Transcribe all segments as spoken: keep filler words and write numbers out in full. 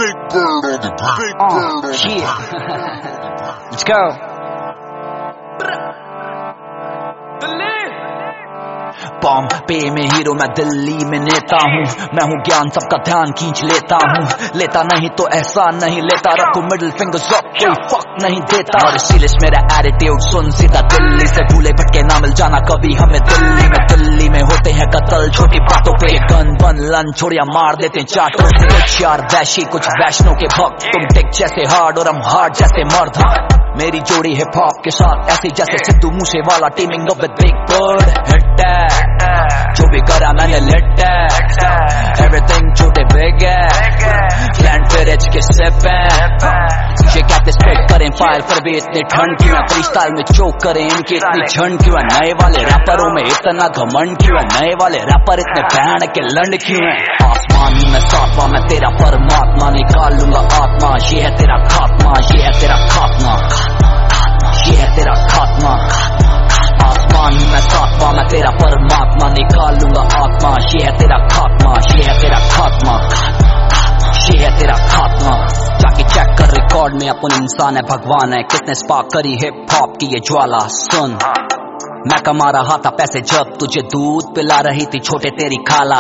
Big bird on the big uh, bird on the yeah. Let's go. Bombay में hero मैं दिल्ली में नेता हूँ, मैं हूँ ज्ञान सबका ध्यान खींच लेता हूँ, लेता नहीं तो एहसान नहीं लेता, रखो मिडिल फिंगर्स अप कोई फक नहीं देता। और सीरियस मेरा एटीट्यूड सुन सीधा दिल्ली से, भूले भटके ना मिल जाना कभी हमें दिल्ली में। दिल्ली में होते हैं कत्ल छोटी बातों पे, गन बन लन छोड़िया मार देते हैं चाटों से। कुछ यार वैशी कुछ वैष्णो के भक्त, तुम टेक जैसे हार्ड और हम हार्ड जैसे मर्द। मेरी जोड़ी हिप हॉप के साथ ऐसी जैसे Sidhu Moose Wala, teaming up with big bird. Hit जो भी करा मैंने लिट एवरीथिंग छोटे बिग है, लैंड फिर एच के सिप है। ये कहते स्पेक्ट करें फाइल पर भी इतनी ठंड क्यों है, फ्री स्टाइल में चोक करें इनकी इतनी झंड क्यों है। नए वाले रैपरों में इतना घमंड क्यों है, नए वाले रैपर इतने भैंड के लंड क्यों है। आसमान में सातवां मैं तेरा परमात्मा, निकाल लूंगा आत्मा, ये है तेरा खात्मा, ये है तेरा खात्मा, ये है तेरा खात्मा। आसमान में सातवां मैं तेरा परमात्मा, निकाल लूंगा आत्मा, ये है तेरा खात्मा, ये है तेरा खात्मा, ये है तेरा खात्मा। जाके चेक कर रिकॉर्ड में अपन इंसान है भगवान है, किसने स्पार्क करी हिप हॉप की ये ज्वाला। सुन मैं कमा रहा था पैसे जब तुझे दूध पिला रही थी छोटे तेरी खाला।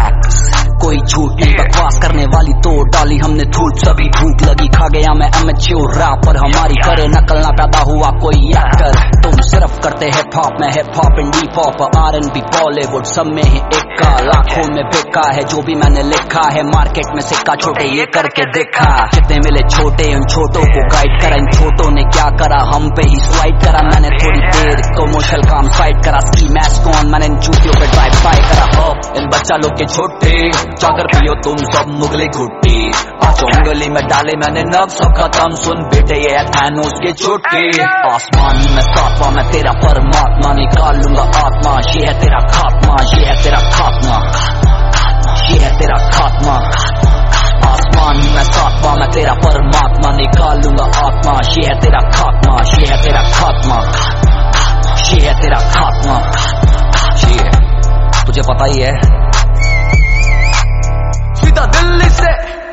कोई झूठ नहीं बकवास करने वाली तो डाली हमने धूप, सभी भूख लगी खा गया मैं एमेच्योर रैपर, हमारी करे नकल ना पैदा हुआ कोई एक्टर। तुम सिर्फ करते हिप हॉप में hip hop indie pop R N B Bollywood, सब में ही एक का लाखों में बिका है जो भी मैंने लिखा है, मार्केट में सिक्का छोटे ये करके देखा। कितने मिले छोटे उन छोटों को गाइड करा, इन छोटों ने क्या करा हम पे ही स्लाइड करा। मैंने थोड़ी देर कमर्शियल काम साइड करा, स्की मैस्क ऑन मैंने इन चूतियों पे ड्राइव बाय करा। अब इन बच्चा लोग के छोटे जाकर पियो तुम सब मुगली घुट्टी, पांचों उंगली में डाले मैंने नब सब खत्म। सुन बेटे ये है थैनोस के छोटे। आसमान में सातवां मैं तेरा परमात्मा, निकाल लूंगा आत्मा, ये है तेरा खात्मा, ये है तेरा खात्मा, ये है तेरा खात्मा। आसमान में सातवां मैं तेरा परमात्मा, निकाल लूंगा आत्मा, ये है तेरा खात्मा, ये है तेरा खात्मा, ये है तेरा खात्मा। ये तुझे पता ही है सीधा दिल्ली से